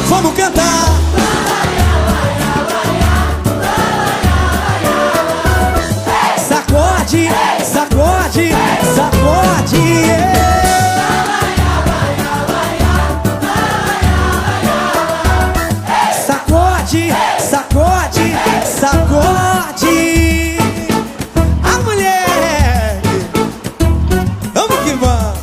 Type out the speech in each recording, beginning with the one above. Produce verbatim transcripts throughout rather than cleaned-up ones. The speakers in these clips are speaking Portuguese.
Vamos cantar. Sacode, sacode, sacode, yeah. Sacode, sacode, sacode. A mulher. Vamos que vamos.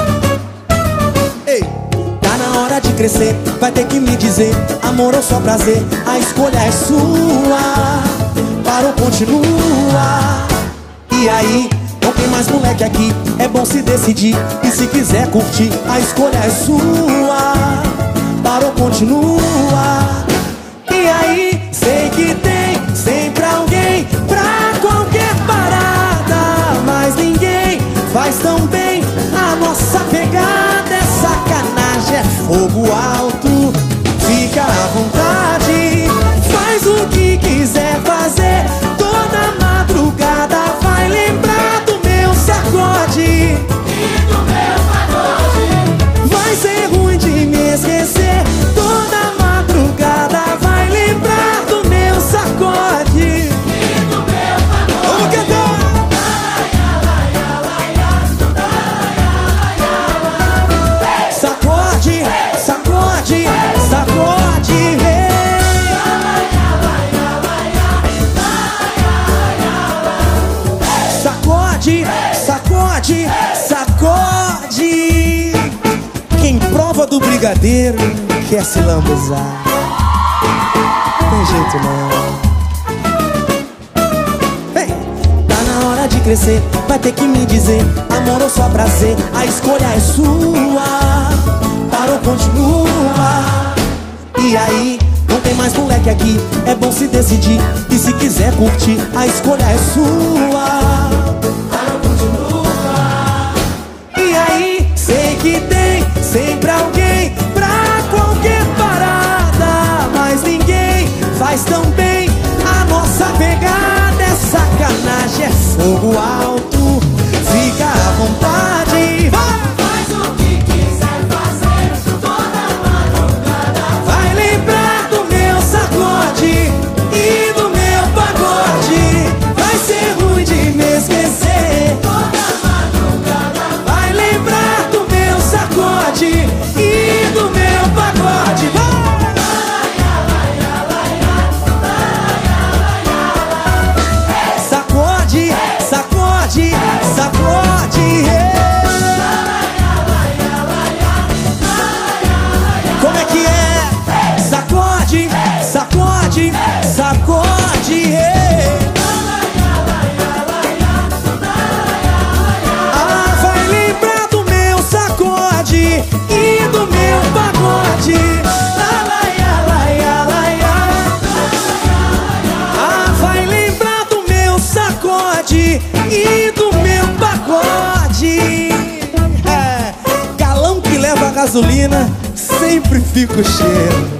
Ei, tá na hora de crescer, vai ter que me dizer, amor ou só prazer, a escolha é sua. Parou, continua. E aí, não tem mais moleque aqui, é bom se decidir. E se quiser curtir, a escolha é sua. Parou, continua. E aí, sei que tem sempre alguém pra qualquer parada, mas ninguém faz tão bem. A nossa pegada é sacanagem, é fogo alto. Fica à vontade, faz o que quiser fazer. Toda madrugada vai lembrar do meu sacode e do meu pagode. Vai ser ruim de me esquecer. Toda madrugada vai lembrar do meu sacode e do meu pagode. Vamos cantar! Sacode, sacode, sacode, hey. Sacode, sacode, sacode. Quem prova do brigadeiro quer se lambuzar. Tem jeito não. Ei, tá na hora de crescer, vai ter que me dizer, amor ou só prazer, a escolha é sua. Parou, continua. E aí, não tem mais moleque aqui, é bom se decidir. E se quiser curtir, a escolha é sua. Parou, continua. E aí, sei que tem sempre alguém pra qualquer parada, mas ninguém faz tão bem. A nossa pegada é sacanagem, é fogo alto. Fica à vontade, vai! Faz o que quiser fazer. Toda madrugada vai lembrar do meu sacode e do meu pagode. Vai ser ruim de me esquecer. Toda madrugada vai lembrar do meu sacode e do meu pagode. Vai! Sacode, sacode, sacode, yeah. Como é que é? Sacode, sacode, sacode, yeah. Ah, vai lembrar do meu sacode e do meu pagode. Ah, vai lembrar do meu sacode e do meu pagode. É, galão que leva gasolina sempre fica o cheiro.